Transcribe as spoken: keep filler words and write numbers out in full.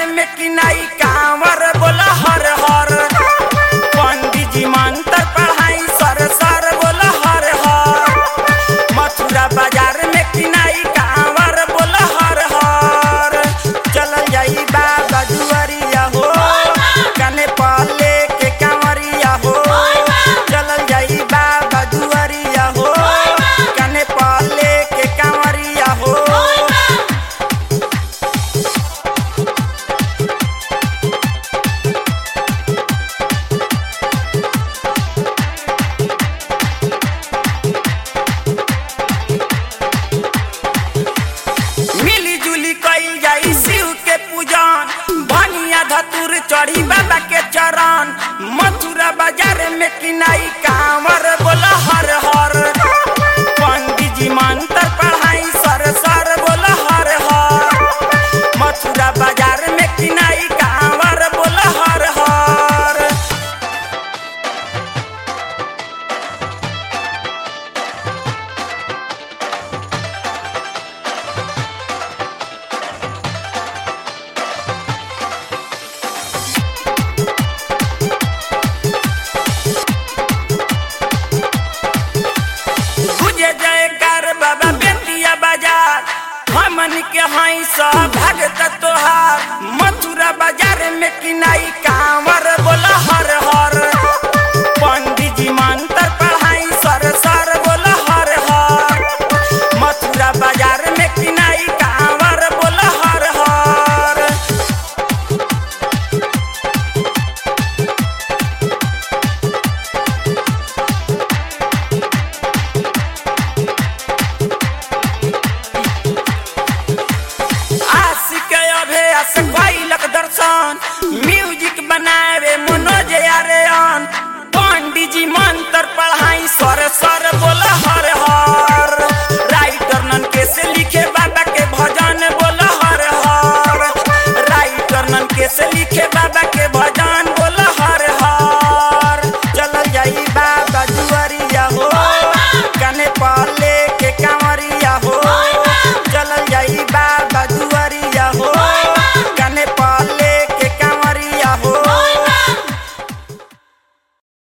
में किनाई कांवर बोला हर हर। पंडित जी मंत्र पढ़ाई सर सर बोला हर हर। मथुरा बाजार में किनाई कांवर बोला हर हर। चलल जाई बाबा दुआरिया हो कने पाले के कांवरिया हो। चलल जाई बाबा दुआरिया हो कने पाले के कांवरिया हो। मिली जुली कई जाई शिव के पूजन भनिया धतुर चढ़ी बाबा के चरण। मथुरा बाजार में किनाई कांवर बोला हर हर। पंडित जी मंत्र पढ़ाई सर सर बोला हर हर। मथुरा बाजार में किनाई कांवर बोला हर हर। गुजे जयकार बाबा बेतिया बाजार हमन के हई सब भगत तोहार। मथुरा बाजार में किनाई